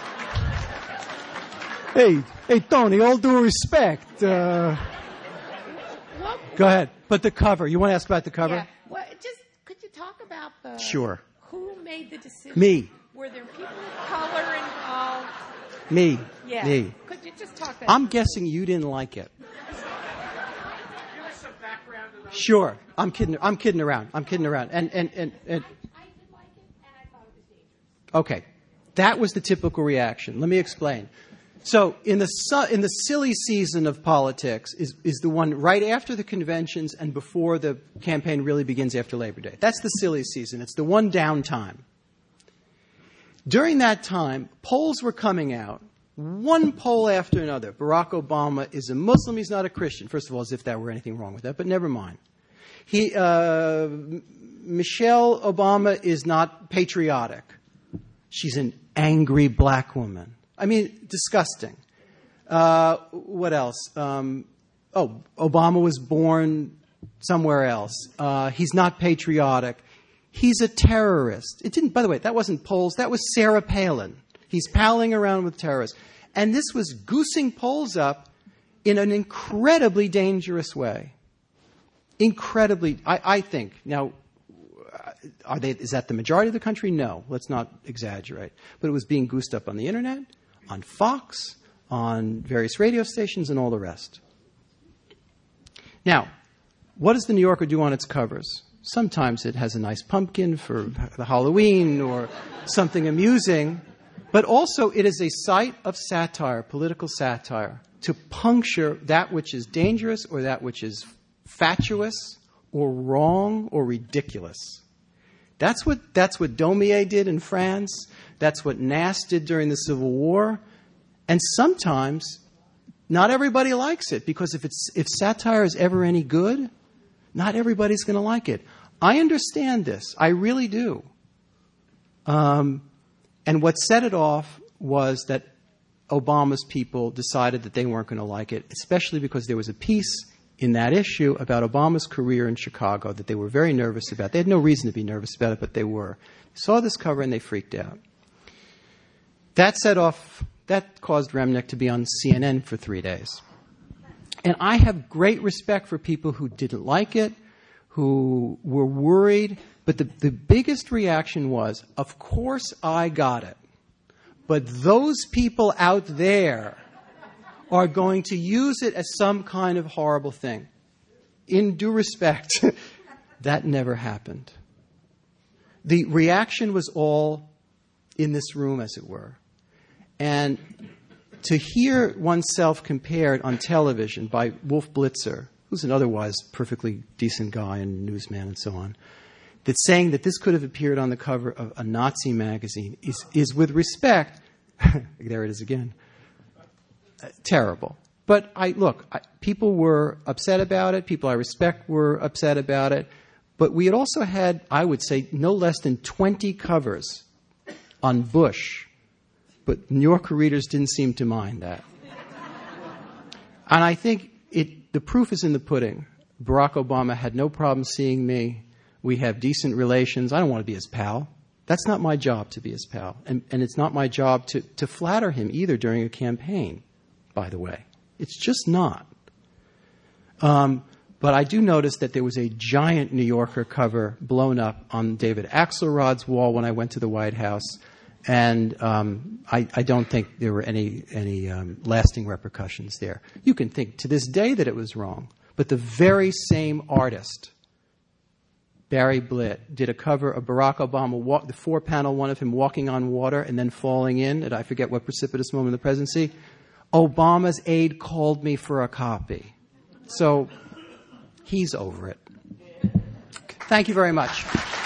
Hey, hey, Tony, all due respect. Uh, well, go ahead. But the cover. You want to ask about the cover? Yeah. Well, just could you talk about the... Sure. Who made the decision? Me. Were there people of color involved? Me. Yeah. Me. Could you just talk that I'm through? guessing you didn't like it. Give us some background. Sure. I'm kidding. I'm kidding around. I'm kidding around. And, and, and, and I, I did like it, and I thought it was dangerous. Okay. That was the typical reaction. Let me explain. So in the su- in the silly season of politics is, is the one right after the conventions and before the campaign really begins after Labor Day. That's the silly season. It's the one downtime. During that time, polls were coming out, one poll after another. Barack Obama is a Muslim. He's not a Christian. First of all, as if there were anything wrong with that, but never mind. He, uh, Michelle Obama is not patriotic. She's an angry black woman. I mean, disgusting. Uh, what else? Um, oh, Obama was born somewhere else. Uh, he's not patriotic. He's a terrorist. It didn't, by the way, that wasn't polls. That was Sarah Palin. He's palling around with terrorists. And this was goosing polls up in an incredibly dangerous way. Incredibly, I, I think. Now, are they, is that the majority of the country? No. Let's not exaggerate. But it was being goosed up on the internet, on Fox, on various radio stations, and all the rest. Now, what does the New Yorker do on its covers? Sometimes it has a nice pumpkin for the Halloween or something amusing, but also it is a site of satire, political satire, to puncture that which is dangerous or that which is fatuous or wrong or ridiculous. That's what that's what Daumier did in France. That's what Nass did during the Civil War. And sometimes not everybody likes it, because if it's if satire is ever any good, not everybody's going to like it. I understand this. I really do. Um, and what set it off was that Obama's people decided that they weren't going to like it, especially because there was a piece in that issue about Obama's career in Chicago that they were very nervous about. They had no reason to be nervous about it, but they were. They saw this cover and they freaked out. That set off, that caused Remnick to be on C N N for three days. And I have great respect for people who didn't like it, who were worried, but the, the biggest reaction was, of course I got it, but those people out there are going to use it as some kind of horrible thing. In due respect, that never happened. The reaction was all in this room, as it were. And to hear oneself compared on television by Wolf Blitzer, who's an otherwise perfectly decent guy and newsman and so on, that's saying that this could have appeared on the cover of a Nazi magazine is, is with respect, there it is again, uh, terrible. But I look, I, people were upset about it. People I respect were upset about it. But we had also had, I would say, no less than twenty covers on Bush. But New Yorker readers didn't seem to mind that. And I think it, the proof is in the pudding. Barack Obama had no problem seeing me We have decent relations. I don't want to be his pal. That's not my job to be his pal. And, and it's not my job to, to flatter him either during a campaign, by the way. It's just not. Um, but I do notice that there was a giant New Yorker cover blown up on David Axelrod's wall when I went to the White House. And um, I, I don't think there were any, any um, lasting repercussions there. You can think to this day that it was wrong. But the very same artist, Barry Blitt, did a cover of Barack Obama, walk, the four-panel one of him walking on water and then falling in at I forget what precipitous moment in the presidency. Obama's aide called me for a copy. So he's over it. Thank you very much.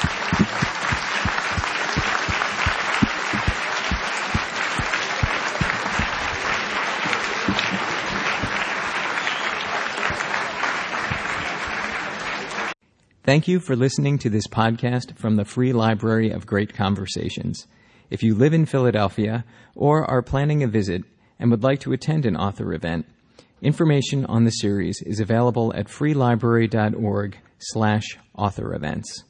Thank you for listening to this podcast from the Free Library of Great Conversations. If you live in Philadelphia or are planning a visit and would like to attend an author event, information on the series is available at freelibrary dot org slash author events.